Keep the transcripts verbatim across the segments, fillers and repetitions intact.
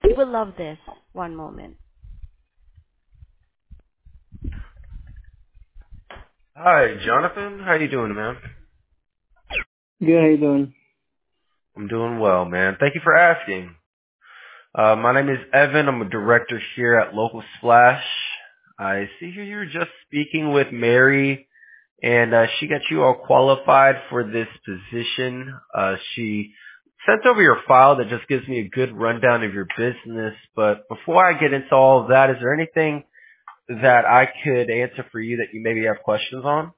You will love this. One moment. Hi, Jonathan. How you doing, man? Good, how you doing? I'm doing well, man. Thank you for asking. Uh, my name is Evan. I'm a director here at Local Splash. I see here you were just speaking with Mary, and uh, she got you all qualified for this position. Uh, she sent over your file that just gives me a good rundown of your business. But before I get into all of that, is there anything that I could answer for you that you maybe have questions on?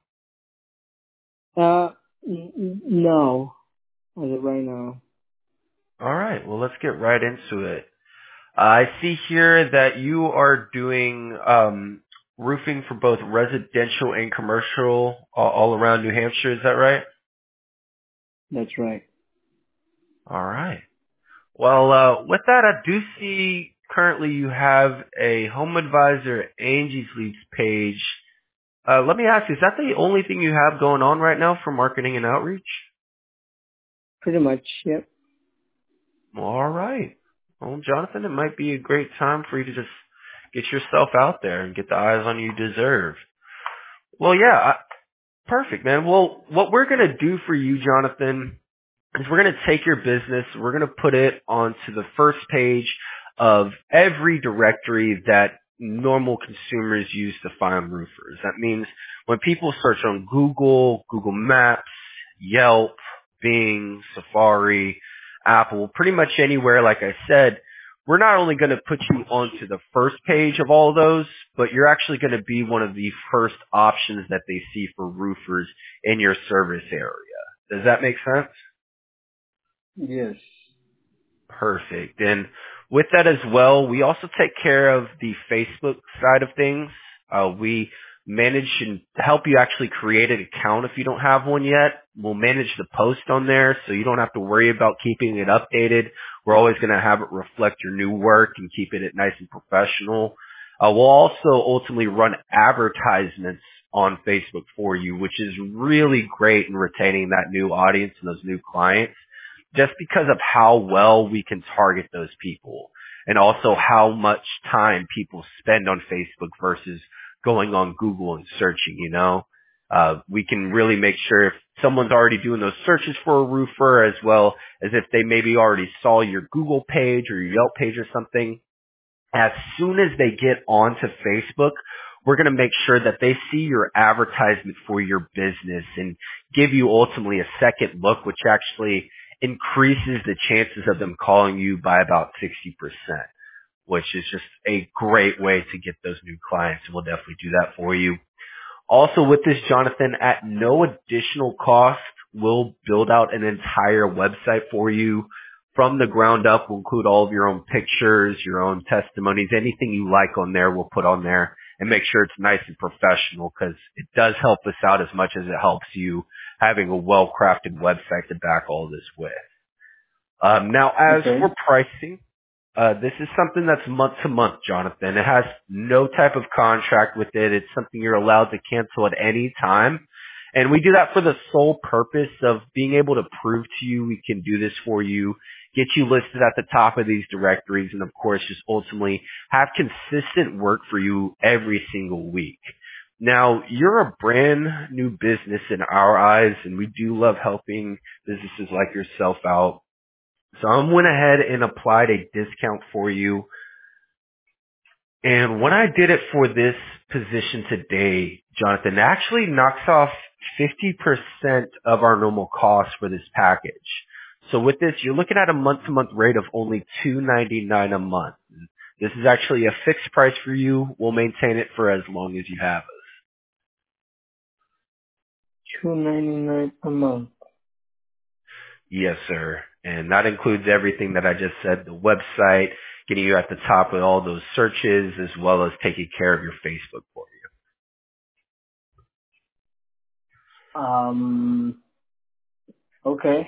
Uh, n- n- no, as of right now. All right. Well, let's get right into it. I see here that you are doing um, roofing for both residential and commercial all, all around New Hampshire. Is that right? That's right. All right. Well, uh, with that, I do see currently you have a Home Advisor Angie's Leads page. Uh, let me ask you, is that the only thing you have going on right now for marketing and outreach? Pretty much, yep. All right. Well, Jonathan, it might be a great time for you to just get yourself out there and get the eyes on you deserve. Well, yeah, perfect, man. Well, what we're going to do for you, Jonathan, is we're going to take your business, we're going to put it onto the first page of every directory that normal consumers use to find roofers. That means when people search on Google, Google Maps, Yelp, Bing, Safari, Apple, pretty much anywhere, like I said, we're not only going to put you onto the first page of all those, but you're actually going to be one of the first options that they see for roofers in your service area. Does that make sense? Yes. Perfect. And with that as well, we also take care of the Facebook side of things. Uh, we manage and help you actually create an account if you don't have one yet. We'll manage the post on there so you don't have to worry about keeping it updated. We're always going to have it reflect your new work and keep it nice and professional. Uh, we'll also ultimately run advertisements on Facebook for you, which is really great in retaining that new audience and those new clients, just because of how well we can target those people and also how much time people spend on Facebook versus going on Google and searching, you know. Uh, we can really make sure if someone's already doing those searches for a roofer, as well as if they maybe already saw your Google page or your Yelp page or something, as soon as they get onto Facebook, we're going to make sure that they see your advertisement for your business and give you ultimately a second look, which actually increases the chances of them calling you by about sixty percent, which is just a great way to get those new clients. We'll definitely do that for you. Also with this, Jonathan, at no additional cost, we'll build out an entire website for you from the ground up. We'll include all of your own pictures, your own testimonies, anything you like on there, we'll put on there and make sure it's nice and professional, because it does help us out as much as it helps you having a well-crafted website to back all this with. Um, now, as Okay. for pricing, uh, this is something that's month to month, Jonathan. It has no type of contract with it. It's something you're allowed to cancel at any time. And we do that for the sole purpose of being able to prove to you we can do this for you, get you listed at the top of these directories, and of course just ultimately have consistent work for you every single week. Now, you're a brand new business in our eyes, and we do love helping businesses like yourself out. So I went ahead and applied a discount for you. And when I did it for this position today, Jonathan, it actually knocks off fifty percent of our normal cost for this package. So with this, you're looking at a month-to-month rate of only two ninety-nine a month. This is actually a fixed price for you. We'll maintain it for as long as you have us. Two ninety nine a month. Yes, sir. And that includes everything that I just said, the website, getting you at the top with all those searches, as well as taking care of your Facebook for Um. Okay.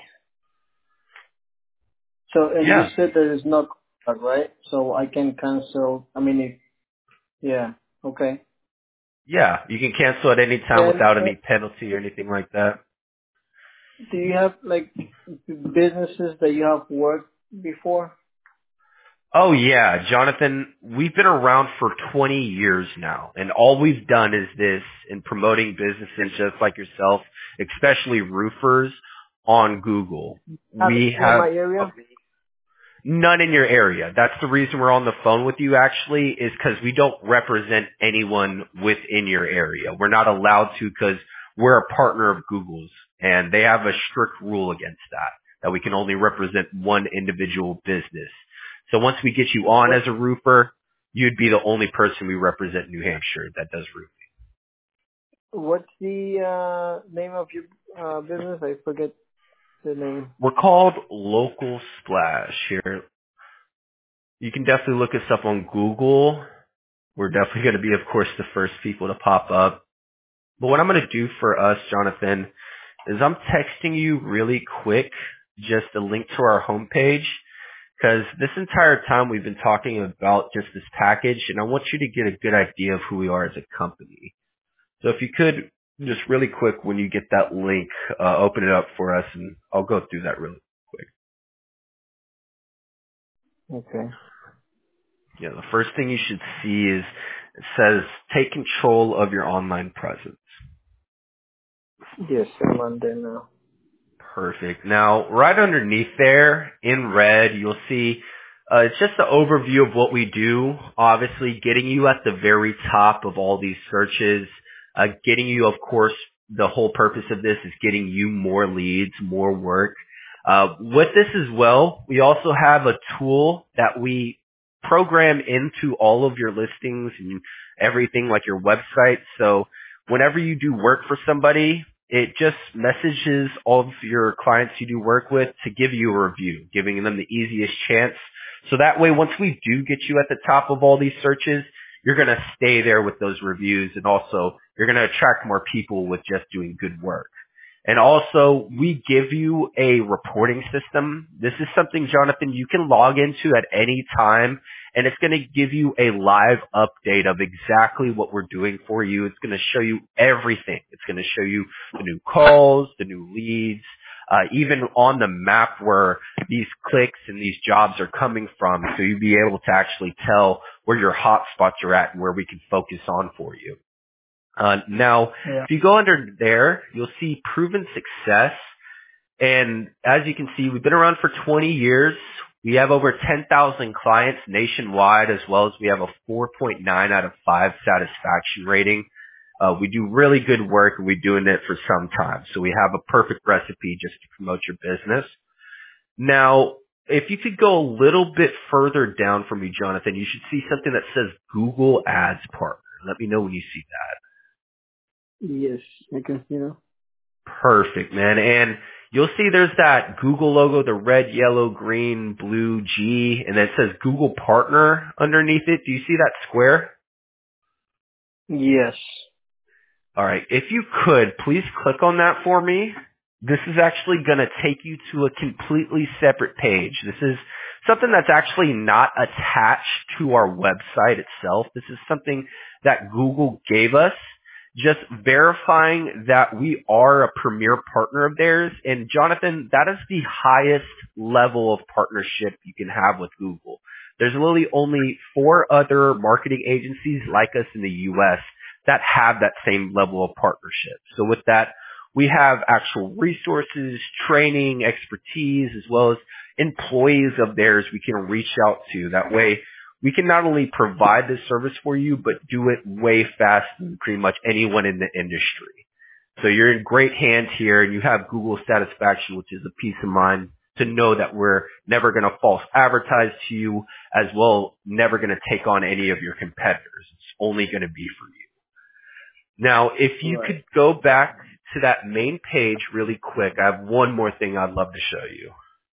So, you. and you Yeah. said there is no contract, right? So I can cancel. I mean, if yeah. Okay. Yeah. You can cancel at any time And without uh, any penalty or anything like that. do you have like businesses that you have worked before? Oh yeah, Jonathan, we've been around for twenty years now, and all we've done is this in promoting businesses just like yourself, especially roofers, on Google. Not We near have my area. none in your area. That's the reason we're on the phone with you actually, is because we don't represent anyone within your area. We're not allowed to because we're a partner of Google's, and they have a strict rule against that, that we can only represent one individual business. So once we get you on What as a roofer, you'd be the only person we represent in New Hampshire that does roofing. What's the uh, name of your uh, business? I forget the name. We're called Local Splash here. You can definitely look us up on Google. We're definitely going to be, of course, the first people to pop up. But what I'm going to do for us, Jonathan, is I'm texting you really quick just a link to our homepage, because this entire time we've been talking about just this package, and I want you to get a good idea of who we are as a company. So if you could, just really quick, when you get that link, uh, open it up for us, and I'll go through that really quick. Okay. Yeah, the first thing you should see is it says, take control of your online presence. Yes, I'm on there now. Perfect. Now, right underneath there, in red, you'll see uh, it's just an overview of what we do. Obviously, getting you at the very top of all these searches, uh, getting you, of course, the whole purpose of this is getting you more leads, more work. Uh, with this as well, we also have a tool that we program into all of your listings and everything, like your website. So whenever you do work for somebody, it just messages all of your clients you do work with to give you a review, giving them the easiest chance. So that way, once we do get you at the top of all these searches, you're going to stay there with those reviews, and also you're going to attract more people with just doing good work. And also, we give you a reporting system. This is something, Jonathan, you can log into at any time, and it's going to give you a live update of exactly what we're doing for you. It's going to show you everything. It's going to show you the new calls, the new leads, uh, even on the map where these clicks and these jobs are coming from, so you'll be able to actually tell where your hot spots are at and where we can focus on for you. Uh, now, Yeah. if you go under there, you'll see proven success. And as you can see, we've been around for twenty years. We have over ten thousand clients nationwide, as well as we have a four point nine out of five satisfaction rating. Uh, we do really good work, and we've been doing it for some time. So we have a perfect recipe just to promote your business. Now, if you could go a little bit further down for me, Jonathan, you should see something that says Google Ads Partner. Let me know when you see that. Yes, I can see now. Perfect, man. And you'll see there's that Google logo, the red, yellow, green, blue G, and then it says Google Partner underneath it. Do you see that square? Yes. All right. If you could, please click on that for me. This is actually going to take you to a completely separate page. This is something that's actually not attached to our website itself. This is something that Google gave us, just verifying that we are a premier partner of theirs. And Jonathan, that is the highest level of partnership you can have with Google. There's literally only four other marketing agencies like us in the U S that have that same level of partnership. So with that, we have actual resources, training, expertise, as well as employees of theirs we can reach out to. That way, we can not only provide this service for you, but do it way faster than pretty much anyone in the industry. So you're in great hands here, and you have Google satisfaction, which is a peace of mind to know that we're never going to false advertise to you, as well, never going to take on any of your competitors. It's only going to be for you. Now, if you Right. could go back to that main page really quick, I have one more thing I'd love to show you.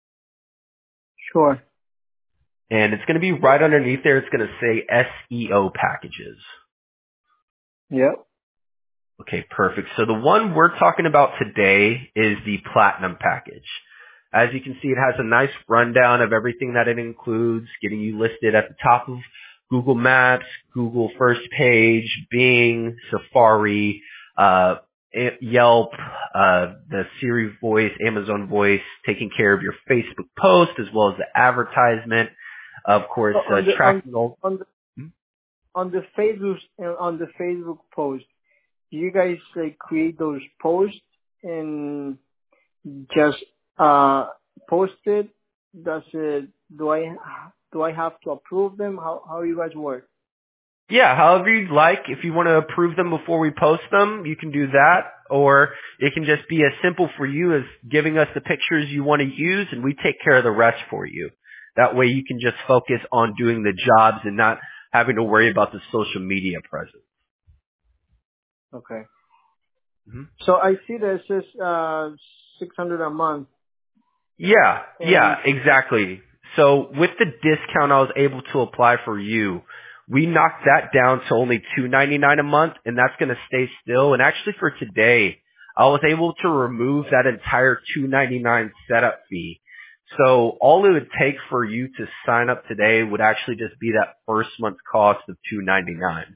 Sure. And it's going to be right underneath there. It's going to say S E O packages. Yep. Okay, perfect. So the one we're talking about today is the Platinum package. As you can see, it has a nice rundown of everything that it includes, getting you listed at the top of Google Maps, Google First Page, Bing, Safari, uh, Yelp, uh, the Siri voice, Amazon voice, taking care of your Facebook post as well as the advertisement. Of course, So uh, on the on tracking all. on the on the Facebook on the Facebook post, do you guys like create those posts and just uh post it? Does it do I do I have to approve them? How how you guys work? Yeah, however you'd like. If you want to approve them before we post them, you can do that. Or it can just be as simple for you as giving us the pictures you want to use, and we take care of the rest for you. That way you can just focus on doing the jobs and not having to worry about the social media presence. Okay. Mhm. So I see that it says uh six hundred a month, Yeah, and yeah, exactly. So with the discount I was able to apply for you, we knocked that down to only two ninety-nine a month, and that's going to stay still. And actually for today, I was able to remove that entire two ninety-nine setup fee. So all it would take for you to sign up today would actually just be that first month cost of two ninety-nine.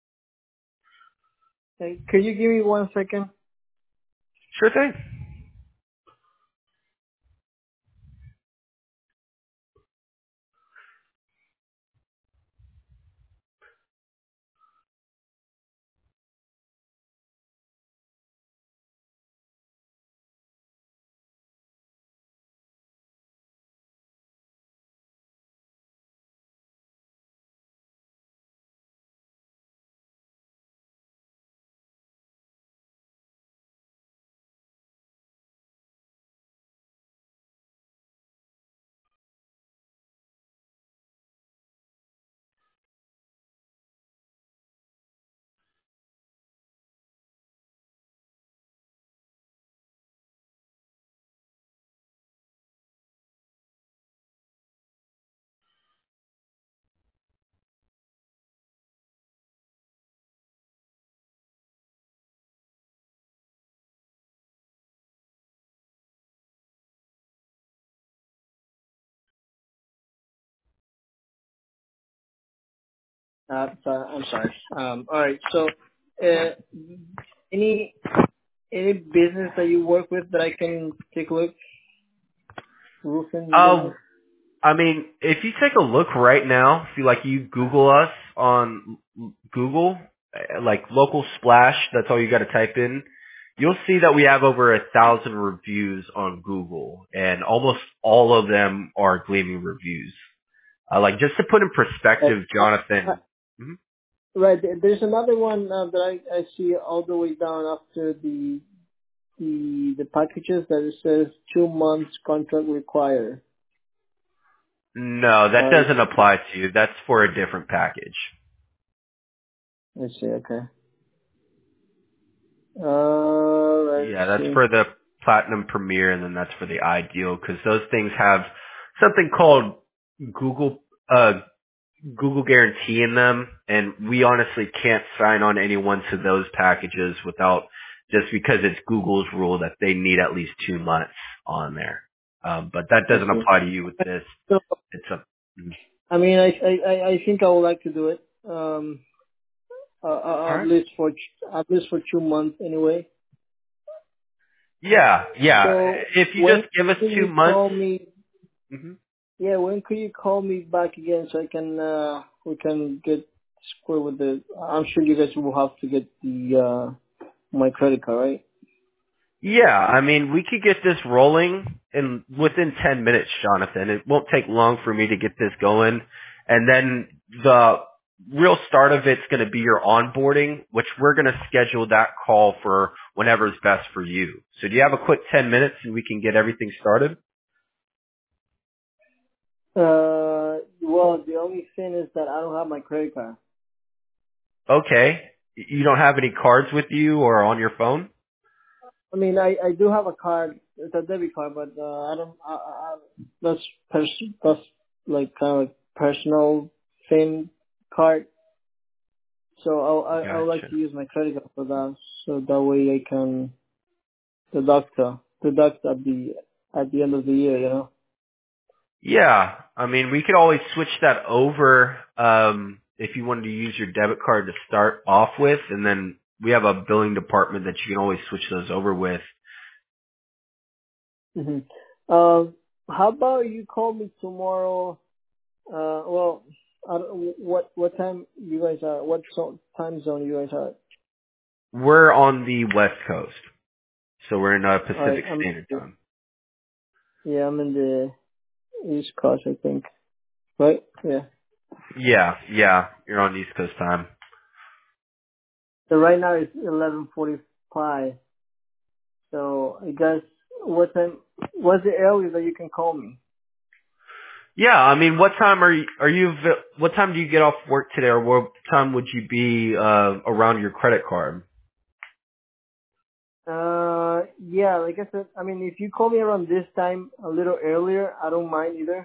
hey, could you give me one second? Sure thing. Uh, sorry, I'm sorry. Um, all right. So, uh, any any business that you work with that I can take a look? Roofing Uh, business. I mean, if you take a look right now, if you like, you Google us on Google, uh, like local splash, that's all you got to type in. You'll see that we have over a thousand reviews on Google, and almost all of them are gleaming reviews. Uh, like just to put in Uh, perspective, uh, Jonathan. Mhm. right. there- There's another one uh, that I, I see all the way down after the the the packages that it says two months contract required. No, that Uh, doesn't apply to you. That's for a different package. let's see. Okay. Uh, let's Yeah, that's see. for the Platinum Premier, and then that's for the Ideal, because those things have something called Google uh, Google Guarantee in them, and we honestly can't sign on anyone to those packages without just because it's Google's rule that they need at least two months on there. Um, but that I doesn't see. apply to you with this. So, It's a mm. I mean, I, I I I think I would like to do it. Um, uh, All uh, at right. least for at least for two months anyway. Yeah, yeah. So If you when just give us can two you months. call me? hmm Yeah, when could you call me back again so I can uh we can get square with the? I'm sure you guys will have to get the uh my credit card, right? Yeah, I mean, we could get this rolling in within ten minutes, Jonathan. It won't take long for me to get this going. And then the real start of it's going to be your onboarding, which we're going to schedule that call for whenever is best for you. So do you have a quick ten minutes and we can get everything started? Uh, well, the only thing is that I don't have my credit card. Okay. You don't have any cards with you or on your phone? I mean, I I do have a card. It's a debit card, but uh, I don't. I, I, I- that's pers- that's like kind of like personal thing card. So I I, I would like Gotcha. to use my credit card for that, so that way I can deduct uh, deduct at the at the end of the year. You know. Yeah, I mean, we could always switch that over um, if you wanted to use your debit card to start off with, and then we have a billing department that you can always switch those over with. hmm Um, how about you call me tomorrow? Uh, well, I don't, what what time you guys are? What so, time zone you guys are? We're on the West Coast, so we're in uh, All right, Pacific I'm Standard Time. yeah, I'm in the East Coast, I think. Right? Yeah. Yeah, yeah, you're on East Coast time. So right now it's eleven forty-five. So I guess what time? What's the earliest that you can call me? Yeah, I mean, what time are you, are you, av- what time do you get off work today, or what time would you be, uh, around your credit card? Uh, yeah, like I said, I mean, if you call me around this time a little earlier, I don't mind either.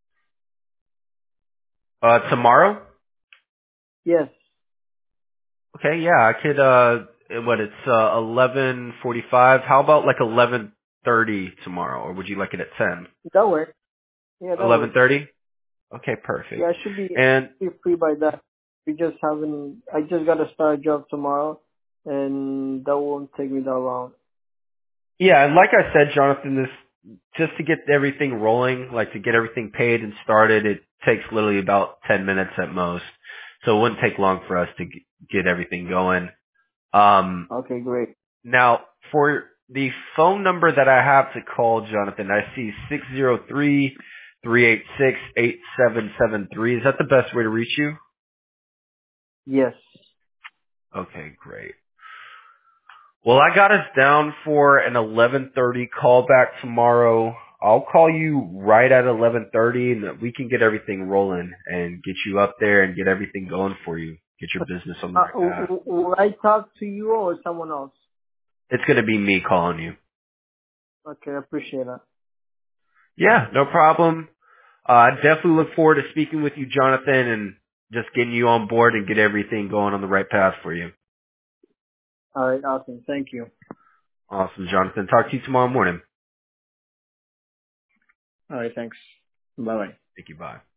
Uh, tomorrow? Yes, Okay, yeah, I could, uh, what, it's, uh, eleven forty-five. How about like eleven thirty tomorrow, or would you like it at ten? that works. Yeah, that eleven works. thirty? Okay, Yeah, perfect. I should be, And be free by that. We just haven't, I just got to start a job tomorrow, and that won't take me that long. yeah, and like I said, Jonathan, this just to get everything rolling, like to get everything paid and started, it takes literally about ten minutes at most. So it wouldn't take long for us to g- get everything going. Um, Okay, great. now for the phone number that I have to call, Jonathan, I see six zero three, three eight six, eight seven seven three. Is that the best way to reach you? Yes. Okay, great. Well, I got us down for an eleven thirty call back tomorrow. I'll call you right at eleven thirty, and we can get everything rolling and get you up there and get everything going for you. Get your business on the Uh, right w- path. w- will I talk to you or someone else? It's going to be me calling you. Okay, I appreciate that. Yeah, no problem. Uh, I definitely look forward to speaking with you, Jonathan, and just getting you on board and get everything going on the right path for you. All right, awesome. Thank you. Awesome, Jonathan. Talk to you tomorrow morning. All right, thanks. Bye bye. Thank you. Bye.